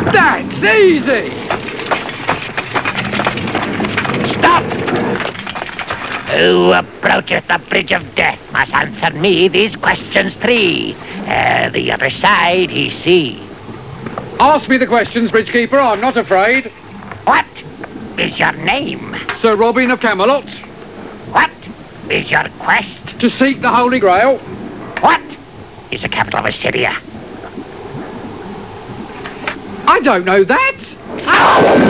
That's easy! Stop! Who approacheth the bridge of death must answer me these questions three. The other side he see. Ask me the questions, Bridgekeeper. I'm not afraid. What is your name? Sir Robin of Camelot. What is your quest? To seek the Holy Grail. What is the capital of Assyria? I don't know that.